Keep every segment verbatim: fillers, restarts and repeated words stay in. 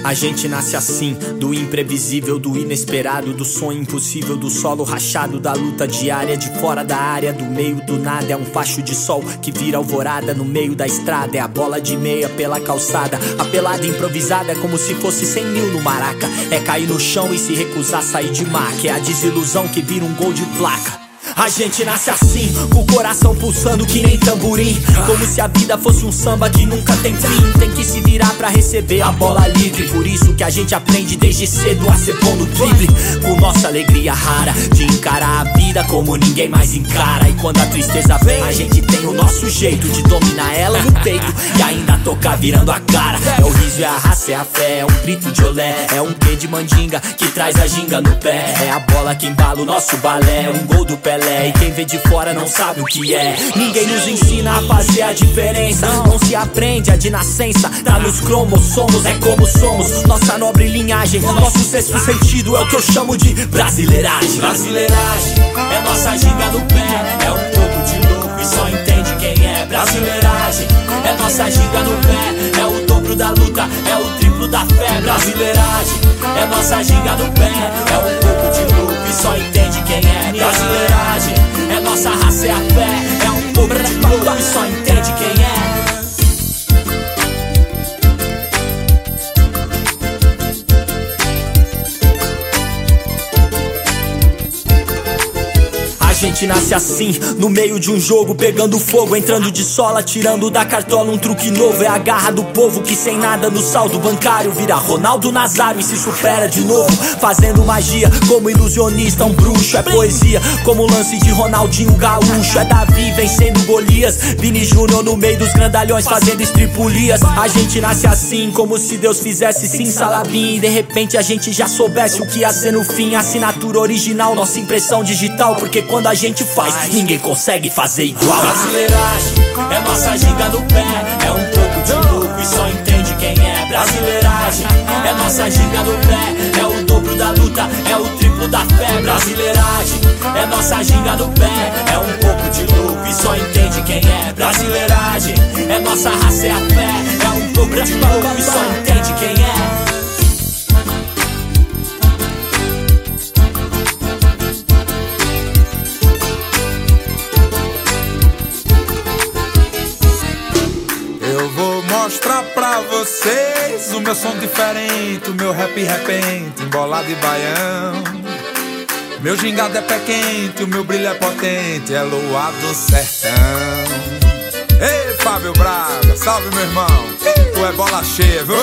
A gente nasce assim, do imprevisível, do inesperado, do sonho impossível, do solo rachado, da luta diária, de fora da área, do meio do nada. É um facho de sol que vira alvorada no meio da estrada. É a bola de meia pela calçada, a pelada improvisada é como se fosse cem mil no maraca. É cair no chão e se recusar a sair de maca. É a desilusão que vira um gol de placa. A gente nasce assim, com o coração pulsando que nem tamborim, como se a vida fosse um samba que nunca tem fim. Tem que se virar pra receber a bola livre. Por isso que a gente aprende desde cedo a ser bom no drible, com nossa alegria rara de encarar a vida como ninguém mais encara. E quando a tristeza vem, a gente tem o nosso jeito de dominar ela no peito e ainda tocar virando a cara. É o riso, é a raça, é a fé, é um grito de olé, é um quê de mandinga que traz a ginga no pé. É a bola que embala o nosso balé, é um gol do Pelé. E quem vê de fora não sabe o que é. Ninguém nos ensina a fazer a diferença, não se aprende a de nascença, tá nos cromossomos, é como somos, nossa nobre linhagem. Nosso sexto sentido é o que eu chamo de brasileiragem. Brasileiragem é nossa ginga no pé, é um pouco de louco e só entende quem é. Brasileiragem é nossa ginga no pé, é o dobro da luta, é o triplo da fé. Brasileiragem é nossa ginga no pé, é um pouco de louco e só entende quem é. Brasileiragem é nossa raça, é a fé, é um pouco de louco e só entende quem é. A gente nasce assim, no meio de um jogo, pegando fogo, entrando de sola, tirando da cartola um truque novo. É a garra do povo que sem nada no saldo bancário vira Ronaldo Nazário e se supera de novo, fazendo magia como ilusionista, um bruxo. É poesia como o lance de Ronaldinho Gaúcho. É Davi vencendo Golias, Vini Júnior no meio dos grandalhões fazendo estripulias. A gente nasce assim, como se Deus fizesse sim salabim e de repente a gente já soubesse o que ia ser no fim. Assinatura original, nossa impressão digital, porque quando a gente faz, ninguém consegue fazer igual. Brasileiragem é nossa ginga no pé, é um pouco de louco e só entende quem é. Brasileiragem é nossa ginga no pé, é o dobro da luta, é o triplo da fé. Brasileiragem é nossa ginga no pé, é um pouco de louco e só entende quem é. Brasileiragem é nossa raça, é a fé, é um dobro de louco e só entende quem é. Mostrar pra vocês o meu som diferente, o meu rap repente, embolado e baião. Meu gingado é pé quente, o meu brilho é potente, é luar do sertão. Ei, Fábio Braga, salve meu irmão, tu é bola cheia, viu?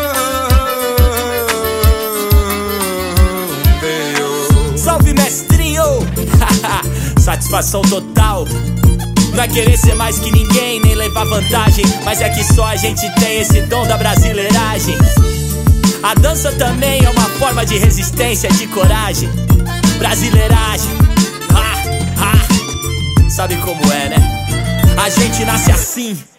Salve mestrinho, satisfação total. Não é querer ser mais que ninguém, nem levar vantagem, mas é que só a gente tem esse dom da brasileiragem. A dança também é uma forma de resistência, de coragem. Brasileiragem, ha, ha. Sabe como é, né? A gente nasce assim.